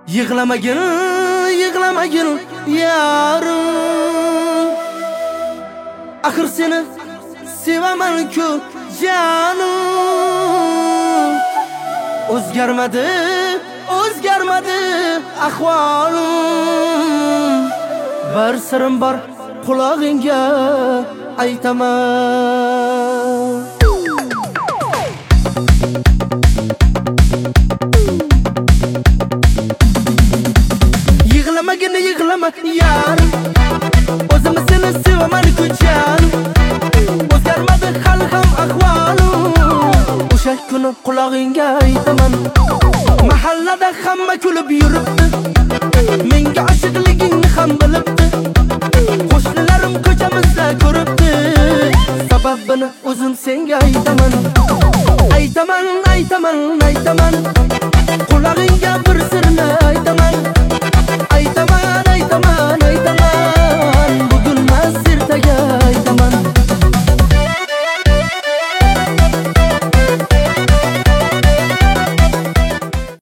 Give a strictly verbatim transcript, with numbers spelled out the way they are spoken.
Yig'lamagin, yig'lamagin yarim. Axir seni sevaman-ku janim. O'zgarmadi, o'zgarmadi ahvolim. Bir sirim bor qulog'ingga aytaman. Yig'lamagin, yig'lama yarim. O'zim seni sevaman-ku janim. O'zgarmadi hali ham ahvolim. O'sha kuni qulog'ingga aytaman. Mahallada hamma kulib yuribdi, menga oshiqligingni ham bilibdi. Qo'shnilarim ko'chamizda ko'ribdi, sababini o'zim senga aytaman. Aytaman, aytaman, aytaman. Qulog'ingga bir sirni